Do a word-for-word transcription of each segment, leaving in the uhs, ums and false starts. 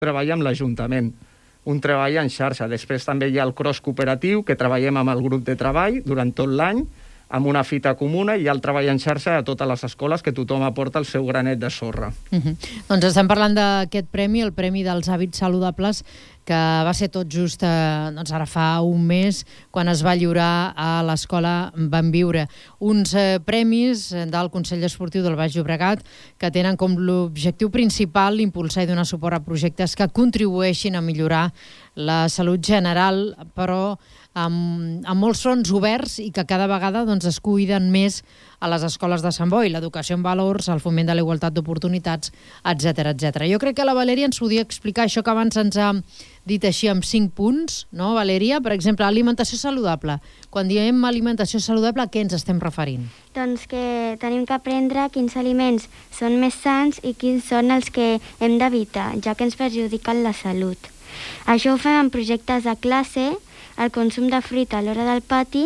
treball amb l'Ajuntament, un treball en xarxa. Després també hi ha el cross cooperatiu, que treballem amb el grup de treball durant tot l'any, amb una fita comuna, i hi ha el treball en xarxa a totes les escoles, que tothom aporta el seu granet de sorra. Uh-huh. Doncs estem parlant d'aquest premi, el Premi dels Hàbits Saludables, que va ser tot just eh, doncs ara fa un mes, quan es va lliurar a l'Escola Van Viure. Uns eh, premis del Consell Esportiu del Baix Llobregat que tenen com l'objectiu principal impulsar i donar suport a projectes que contribueixin a millorar la salut general, però amb, amb molts fronts oberts i que cada vegada doncs, es cuiden més a les escoles de Sant Boi, l'educació en valors, el foment de la igualtat d'oportunitats, etcètera, etcètera. Jo crec que la Valèria ens podia explicar això que abans ens ha dit així amb cinc punts, no, Valèria? Per exemple, alimentació saludable. Quan diem alimentació saludable, a què ens estem referint? Doncs que tenim que aprendre quins aliments són més sants i quins són els que hem d'evitar, ja que ens perjudiquen la salut. Això ho fem en projectes de classe, el consum de fruita a l'hora del pati,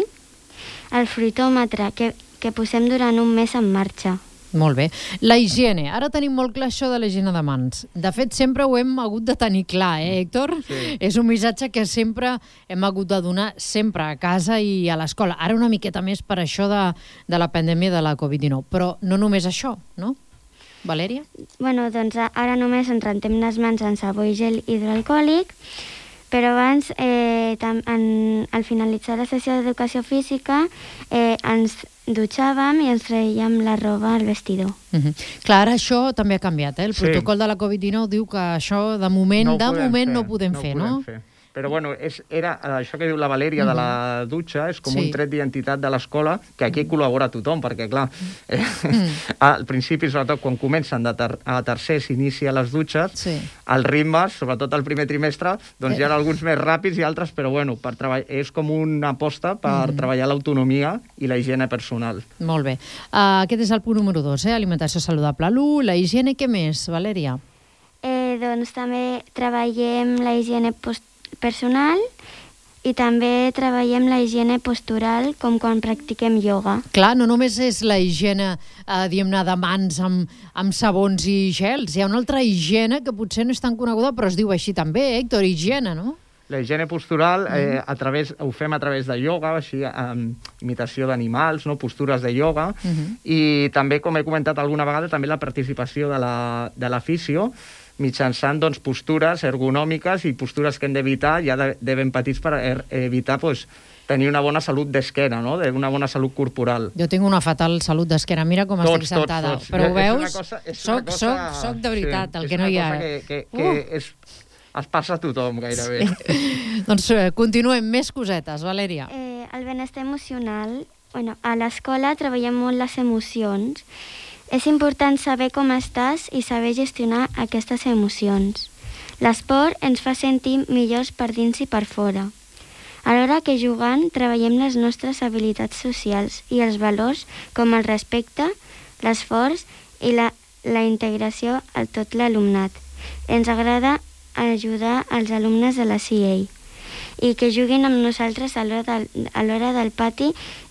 el fruitòmetre que, que posem durant un mes en marxa. Molt bé. La higiene. Ara tenim molt clar això de la higiene de mans. De fet, sempre ho hem hagut de tenir clar, eh, Héctor? Sí. És un missatge que sempre hem hagut de donar sempre a casa i a l'escola. Ara una miqueta més per això de, de la pandèmia de la covid dinou. Però no només això, no? Valèria? Bueno, doncs ara només ens rentem les mans en sabó i gel hidroalcohòlic, però abans, eh, tam, en, al finalitzar la sessió d'educació física, eh, ens dutxàvem i ens traiem la roba al vestidor. Uh-huh. Clar, ara això també ha canviat, eh? El Sí. protocol de la covid dinou diu que això de moment, No ho de podem moment fer, no ho podem no ho fer, podem no? fer. Però bueno, és, era això que diu la Valèria de la dutxa, és com Sí. un tret d'identitat de l'escola, que aquí col·labora tothom, perquè clar, eh, Mm. al principi, sobretot quan comencen de ter a tercer, s'inicia les dutxes, Sí. els ritmes, sobretot el primer trimestre, doncs hi ha alguns més ràpids i altres, però bueno, per treball és com una aposta per Mm. treballar l'autonomia i la higiene personal. Molt bé. Uh, aquest és el punt número dos, eh? Alimentació saludable. L'u, la higiene, què més, Valèria? Eh, doncs també treballem la higiene post personal i també treballem la higiene postural, com quan practiquem ioga. Clar, no només és la higiene, eh, diguem-ne, de mans amb, amb sabons i gels. Hi ha una altra higiene que potser no és tan coneguda, però es diu així també, Héctor, higiene, no? La higiene postural eh, a través, ho fem a través de ioga, així, amb imitació d'animals, no? Postures de ioga, Uh-huh. i també, com he comentat alguna vegada, també la participació de la, de la fisio, mitjançant doncs, postures ergonòmiques i postures que hem d'evitar ja de, de ben petits per er, evitar pues, tenir una bona salut d'esquena, no? Una bona salut corporal. Jo tinc una fatal salut d'esquena, mira com Tots, estic sentada. tots, tots. Però ho És una veus? cosa- és soc, una cosa- soc, soc de veritat, sí, el que no hi ha. És una cosa que, que, que Uh! és, es passa a tothom, gairebé. Sí. Doncs eh, continuem, més cosetes, Valèria. Eh, el benestar emocional, bueno, a l'escola treballem molt les emocions. És important saber com estàs i saber gestionar aquestes emocions. L'esport ens fa sentir millors per dins i per fora. Alhora que jugant treballem les nostres habilitats socials i els valors com el respecte, l'esforç i la, la integració a tot l'alumnat. Ens agrada ajudar els alumnes de la C I A i que juguin amb nosaltres a l'hora del, a l'hora del pati